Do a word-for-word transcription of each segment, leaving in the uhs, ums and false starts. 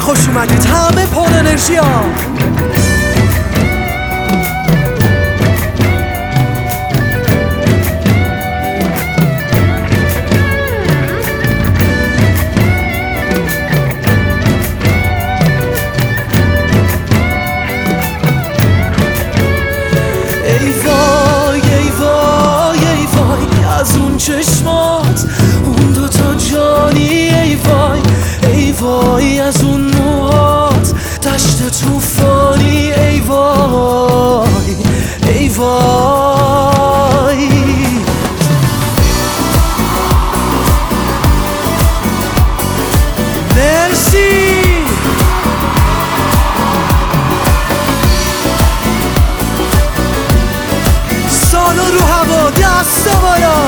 خوش اومدید همه پر انرژی ها. ای وای ای وای ای وای از اون چشمات، اون دوتا جانی، ای وای ای وای از اون موهات، دشت توفانی، ای وای ای وای. مرسی. سالو رو هوا، دستا بالا.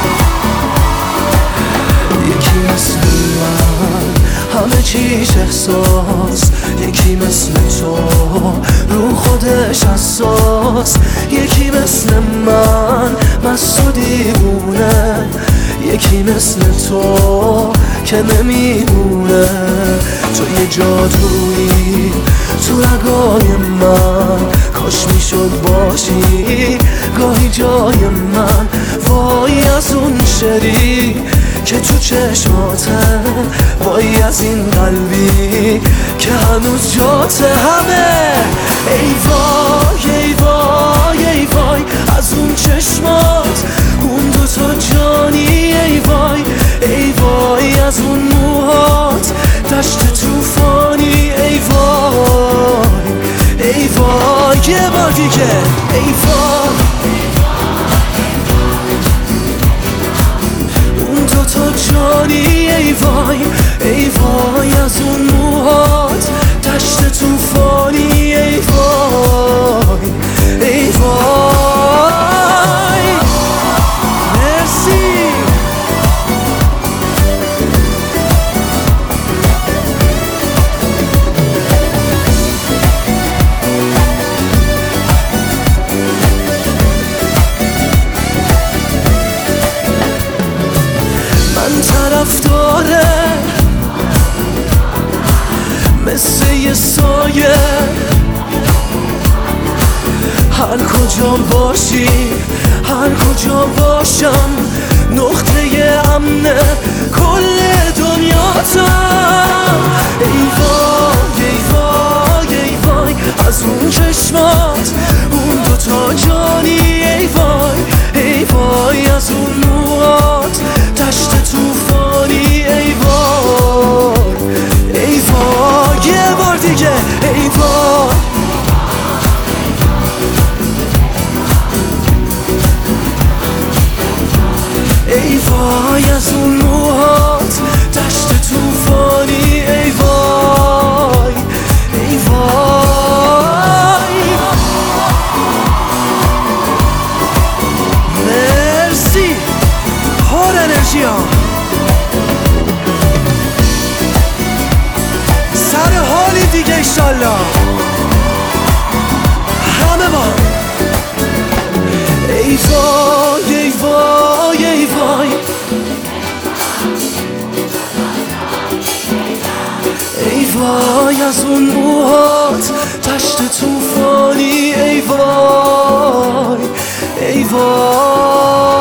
یکی مثل من همه چیش احساس، یکی مثل تو رو خودش حساس، یکی مثل من مست و دیوونه، یکی مثل تو که نمیمونه. تو یه جادویی تو رگای من، کاش میشد باشی گاهی جای من. وای از اون شری که تو چشماته، وای از این قلبی که هنوز جاته همه. ای وای ای وای ای وای از اون چشمات، اون دوتا جانی، ای وای ای وای از اون موهات، دشت توفانی، ای وای ای وای. یه بار دیگه ای وای. اون دوتا جانی، ای وای ای وای از اون موهات، دشت توفانی، ای وای ای وای. مرسی. من طرفداره مثل یه سایه، هر کجا باشی هر کجا باشم، نقطه امن کل دنیاتم. ای وای ای وای ای وای از اون چشمات، اون دوتا جانی، ای وای ای وای از اون موهات، دشت توفانی، ای وای ای وای. یه بار دیگه ای وای. ای وای از اون موهات، دشت توفانی، ای وای ای وای. مرسی. پر انرژی ها. سر حالی دیگه ایشالله همه با. ای وای ای وای ای وای ای وای از اون موهات، دشت توفانی، ای وای ای وای.